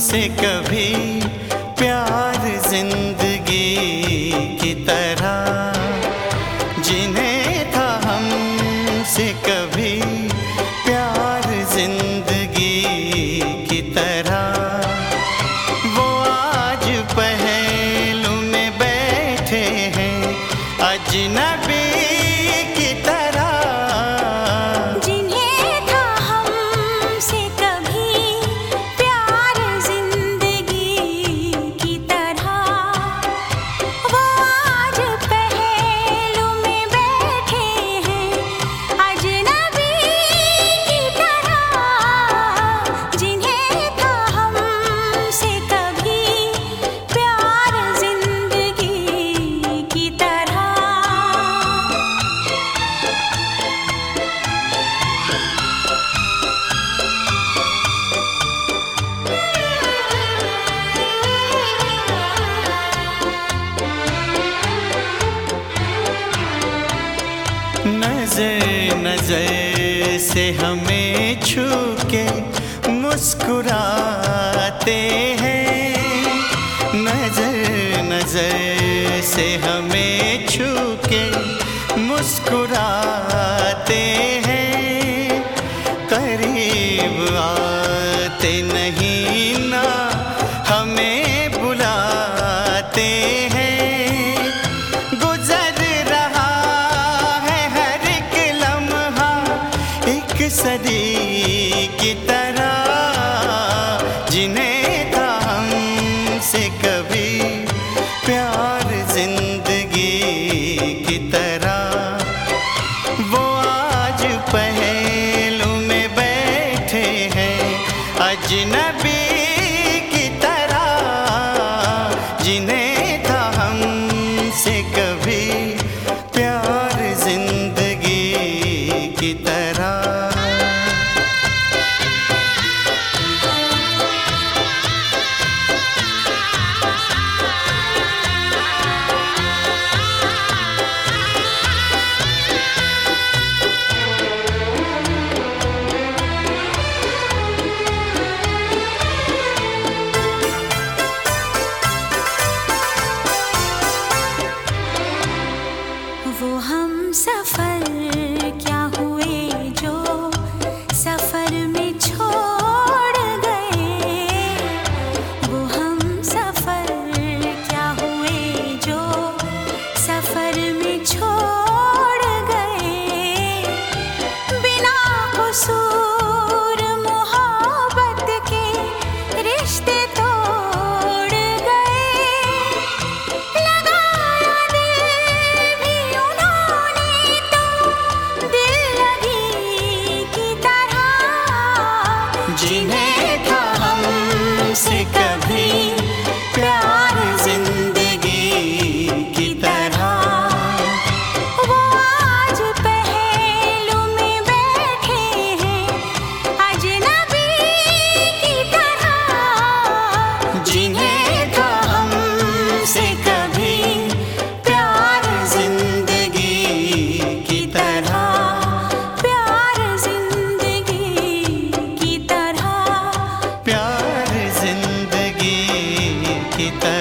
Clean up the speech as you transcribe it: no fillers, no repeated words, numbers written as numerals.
हमसे कभी प्यार जिंदगी की तरह, जिन्हें था हमसे कभी प्यार जिंदगी की तरह, वो आज पहलू में बैठे हैं अजनबी की तरह। जिन्हें था हमसे कभी प्यार जिंदगी की तरह, वो आज पहलू में बैठे हैं अजनबी की तरह। जिन्हें था हमसे कभी प्यार जिंदगी की तरह। नजर नजर से हमें छू के मुस्कुराते हैं, नजर नजर से हमें छू के मुस्कुराते हैं। करीब आते नहीं ना हमें बुलाते हैं। गुजर रहा है हर एक लम्हा एक सदी की तरह। जिन्हें था हमसे कभी प्यार जिंदगी की तरह, वो आज पहलू में बैठे हैं अजनबी की तरह। जिन्हें था हमसे कभी प्यार जिंदगी की तरह। वो हम सफर क्या हुए जो सफर में छोड़ गए। वो हम सफर क्या हुए जो सफर में छोड़ गए। बिना कसूर मोहब्बत के रिश्ते तोड़ गए। लगाया दिल भी उन्होंने तो दिल लगी की तरह। जिन्हें था हमसे कभी प्यार जिंदगी की तरह, वो आज पहलू में बैठे हैं अजनबी की तरह। जिन्हें था हमसे कभी प्यार जिंदगी की तरह। प्यार जिंदगी की तरह। प्यार जिंदगी की तरह।